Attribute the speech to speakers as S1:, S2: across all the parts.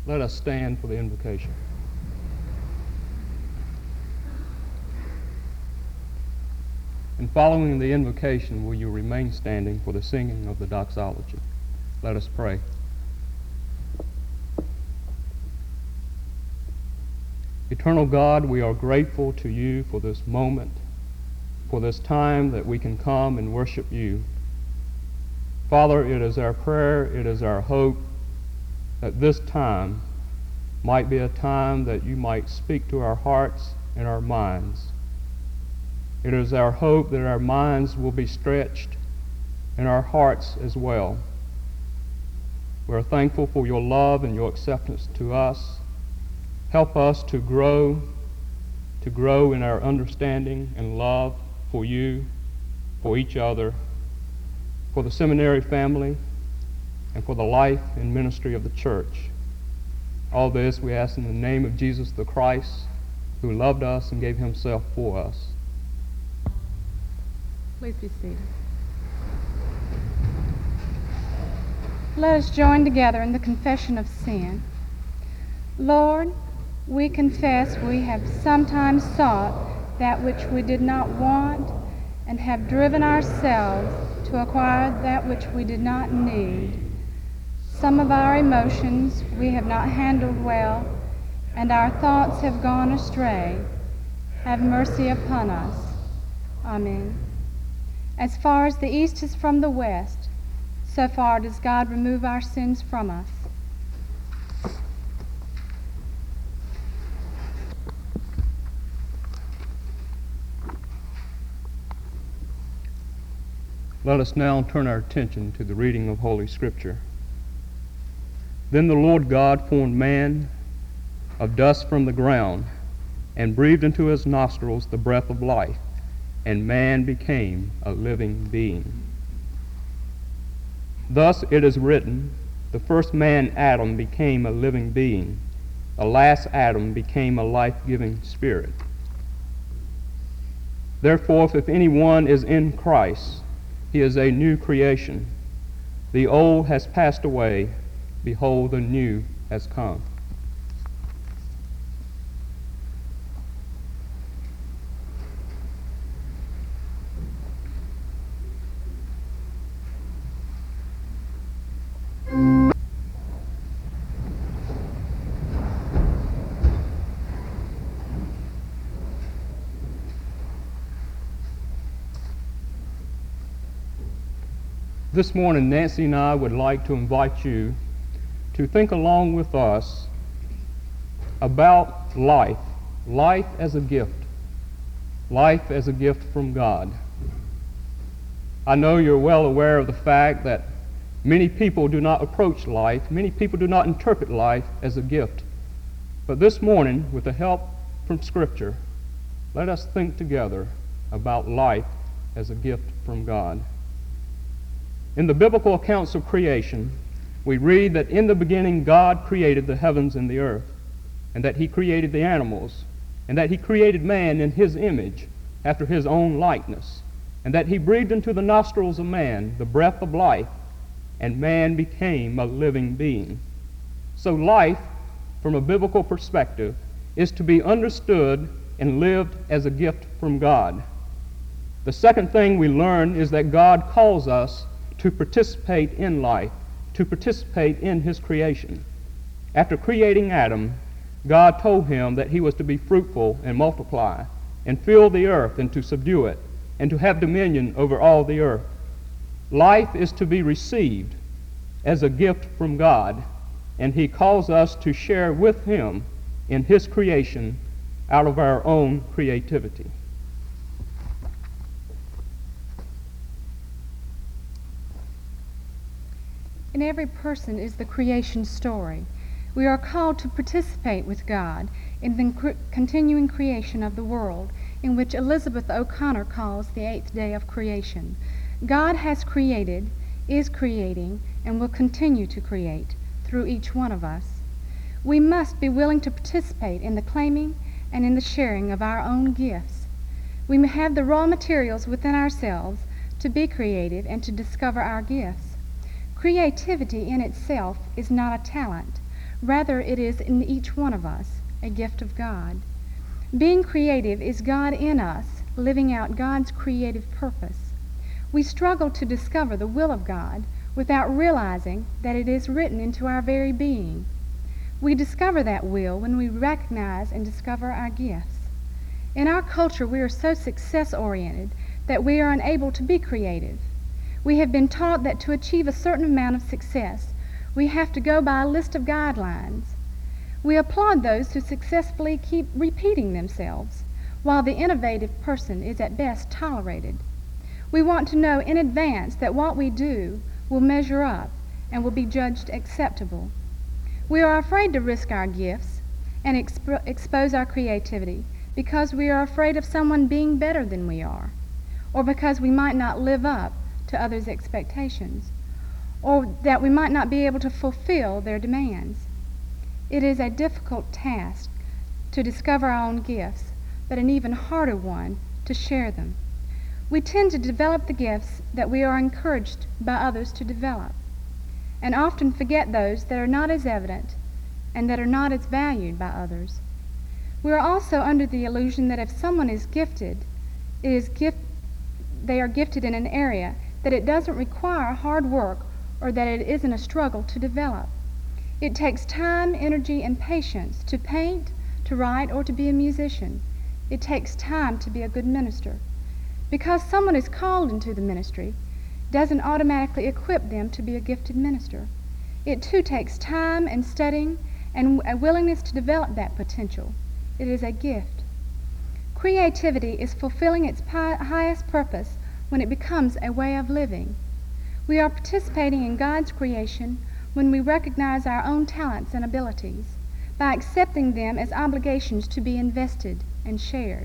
S1: Let us stand for the invocation. And following the invocation, will you remain standing for the singing of the doxology? Let us pray. Eternal God, we are grateful to you for this moment, for this time that we can come and worship you. Father, it is our prayer, it is our hope that this time might be a time that you might speak to our hearts and our minds. It is our hope that our minds will be stretched and our hearts as well. We are thankful for your love and your acceptance to us. Help us to grow in our understanding and love for you, for each other, for the seminary family, and for the life and ministry of the church. All this we ask in the name of Jesus the Christ, who loved us and gave himself for us.
S2: Please be seated. Let us join together in the confession of sin. Lord, we confess we have sometimes sought that which we did not want and have driven ourselves to acquire that which we did not need. Some of our emotions we have not handled well, and our thoughts have gone astray. Have mercy upon us. Amen. As far as the east is from the west, so far does God remove our sins from us.
S1: Let us now turn our attention to the reading of Holy Scripture. Then the Lord God formed man of dust from the ground, and breathed into his nostrils the breath of life, and man became a living being. Thus it is written, the first man, Adam, became a living being. The last Adam became a life-giving spirit. Therefore, if anyone is in Christ, he is a new creation. The old has passed away. Behold, the new has come. This morning, Nancy and I would like to invite you to think along with us about life as a gift from God. I know you're well aware of the fact that many people do not approach life, many people do not interpret life as a gift. But this morning, with the help from Scripture, let us think together about life as a gift from God. In the biblical accounts of creation, we read that in the beginning God created the heavens and the earth, and that he created the animals, and that he created man in his image, after his own likeness, and that he breathed into the nostrils of man the breath of life, and man became a living being. So life, from a biblical perspective, is to be understood and lived as a gift from God. The second thing we learn is that God calls us to participate in life, to participate in his creation. After creating Adam, God told him that he was to be fruitful and multiply, and fill the earth and to subdue it, and to have dominion over all the earth. Life is to be received as a gift from God, and he calls us to share with him in his creation out of our own creativity.
S2: In every person is the creation story. We are called to participate with God in the continuing creation of the world, in which Elizabeth O'Connor calls the eighth day of creation. God has created, is creating, and will continue to create through each one of us. We must be willing to participate in the claiming and in the sharing of our own gifts. We may have the raw materials within ourselves to be creative and to discover our gifts. Creativity in itself is not a talent. Rather, it is in each one of us, a gift of God. Being creative is God in us, living out God's creative purpose. We struggle to discover the will of God without realizing that it is written into our very being. We discover that will when we recognize and discover our gifts. In our culture, we are so success-oriented that we are unable to be creative. We have been taught that to achieve a certain amount of success, we have to go by a list of guidelines. We applaud those who successfully keep repeating themselves, while the innovative person is at best tolerated. We want to know in advance that what we do will measure up and will be judged acceptable. We are afraid to risk our gifts and expose our creativity because we are afraid of someone being better than we are, or because we might not live up to others' expectations, or that we might not be able to fulfill their demands. It is a difficult task to discover our own gifts, but an even harder one to share them. We tend to develop the gifts that we are encouraged by others to develop, and often forget those that are not as evident and that are not as valued by others. We are also under the illusion that if someone is gifted, they are gifted in an area that it doesn't require hard work or that it isn't a struggle to develop. It takes time, energy, and patience to paint, to write, or to be a musician. It takes time to be a good minister. Because someone is called into the ministry doesn't automatically equip them to be a gifted minister. It too takes time and studying and a willingness to develop that potential. It is a gift. Creativity is fulfilling its highest purpose when it becomes a way of living. We are participating in God's creation when we recognize our own talents and abilities by accepting them as obligations to be invested and shared.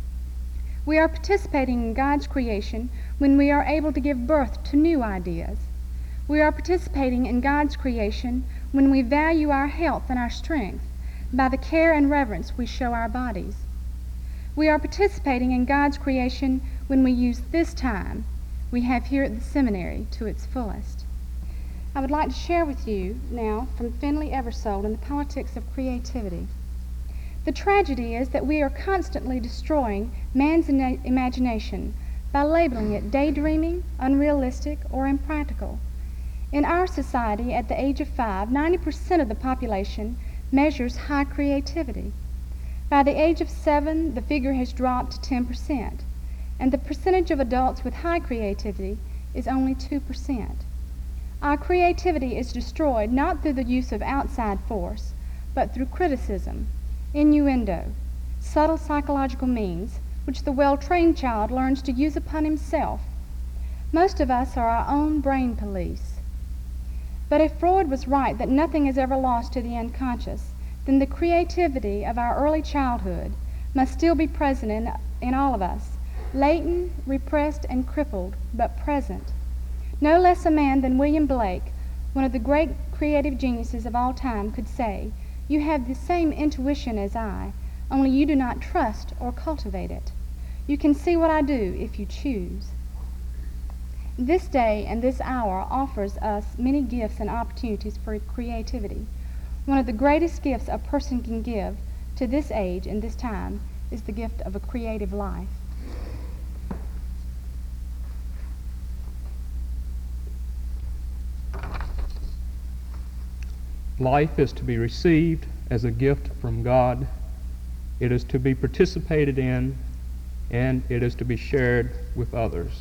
S2: We are participating in God's creation when we are able to give birth to new ideas. We are participating in God's creation when we value our health and our strength by the care and reverence we show our bodies. We are participating in God's creation when we use this time we have here at the seminary to its fullest. I would like to share with you now from Finley Eversole in The Politics of Creativity. The tragedy is that we are constantly destroying man's imagination by labeling it daydreaming, unrealistic, or impractical. In our society, at the age of 5, 90% of the population measures high creativity. By the age of 7, the figure has dropped to 10%, and the percentage of adults with high creativity is only 2%. Our creativity is destroyed not through the use of outside force, but through criticism, innuendo, subtle psychological means which the well-trained child learns to use upon himself. Most of us are our own brain police. But if Freud was right that nothing is ever lost to the unconscious, then the creativity of our early childhood must still be present in all of us, latent, repressed, and crippled, but present. No less a man than William Blake, one of the great creative geniuses of all time, could say, "You have the same intuition as I, only you do not trust or cultivate it. You can see what I do if you choose." This day and this hour offers us many gifts and opportunities for creativity. One of the greatest gifts a person can give to this age and this time is the gift of a creative life.
S1: Life is to be received as a gift from God. It is to be participated in, and it is to be shared with others.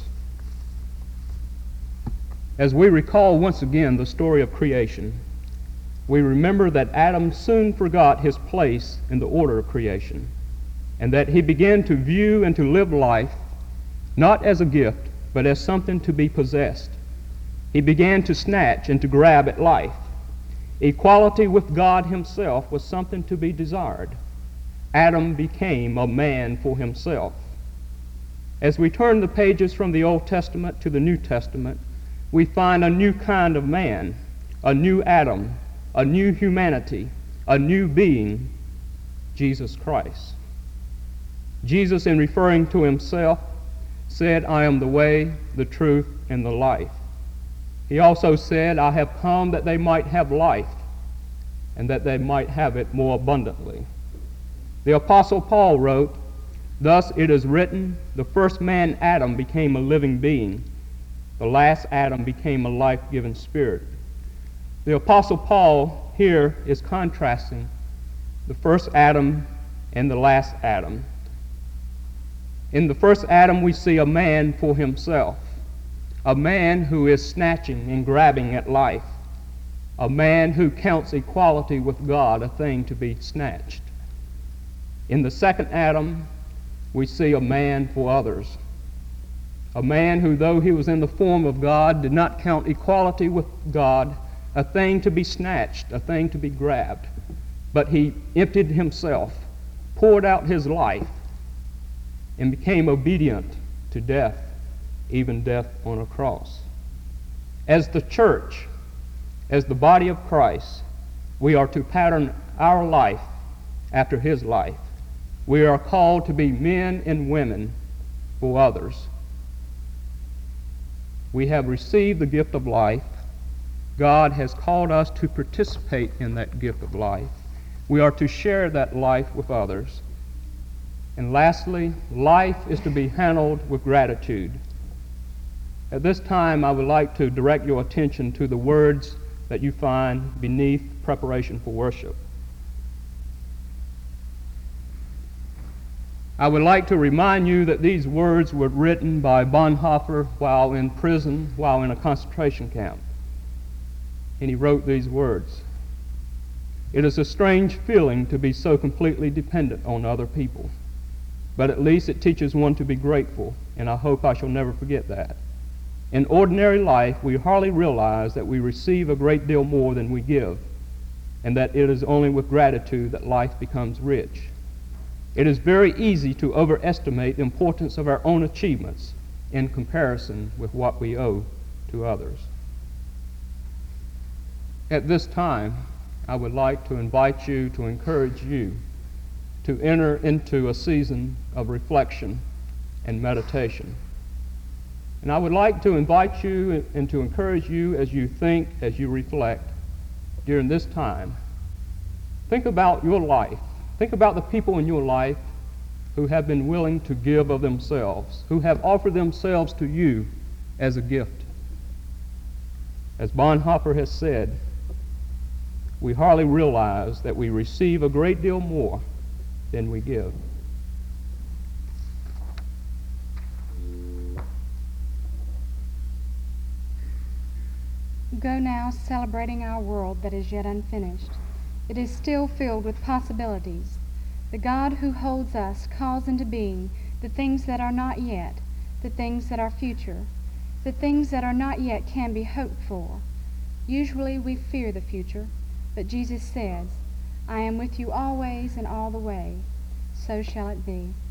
S1: As we recall once again the story of creation, we remember that Adam soon forgot his place in the order of creation, and that he began to view and to live life not as a gift, but as something to be possessed. He began to snatch and to grab at life. Equality with God himself was something to be desired. Adam became a man for himself. As we turn the pages from the Old Testament to the New Testament, we find a new kind of man, a new Adam, a new humanity, a new being, Jesus Christ. Jesus, in referring to himself, said, "I am the way, the truth, and the life." He also said, "I have come that they might have life, and that they might have it more abundantly. The Apostle Paul wrote, "Thus it is written, the first man Adam became a living being. The last Adam became a life-giving spirit." The Apostle Paul here is contrasting the first Adam and the last Adam. In the first Adam, we see a man for himself, a man who is snatching and grabbing at life, a man who counts equality with God a thing to be snatched. In the second Adam, we see a man for others, a man who, though he was in the form of God, did not count equality with God a thing to be snatched, a thing to be grabbed, but he emptied himself, poured out his life, and became obedient to death, even death on a cross. As the church, as the body of Christ, we are to pattern our life after his life. We are called to be men and women for others. We have received the gift of life. God has called us to participate in that gift of life. We are to share that life with others. And lastly, life is to be handled with gratitude. At this time, I would like to direct your attention to the words that you find beneath preparation for worship. I would like to remind you that these words were written by Bonhoeffer while in prison, while in a concentration camp. And he wrote these words: "It is a strange feeling to be so completely dependent on other people. But at least it teaches one to be grateful, and I hope I shall never forget that. In ordinary life, we hardly realize that we receive a great deal more than we give, and that it is only with gratitude that life becomes rich. It is very easy to overestimate the importance of our own achievements in comparison with what we owe to others." At this time, I would like to invite you, to encourage you, to enter into a season of reflection and meditation. And I would like to invite you and to encourage you as you think, as you reflect during this time. Think about your life. Think about the people in your life who have been willing to give of themselves, who have offered themselves to you as a gift. As Bonhoeffer has said, we hardly realize that we receive a great deal more than we give.
S2: Go now, celebrating our world that is yet unfinished. It is still filled with possibilities. The God who holds us calls into being the things that are not yet, the things that are future. The things that are not yet can be hoped for. Usually we fear the future, but Jesus says, "I am with you always and all the way." So shall it be.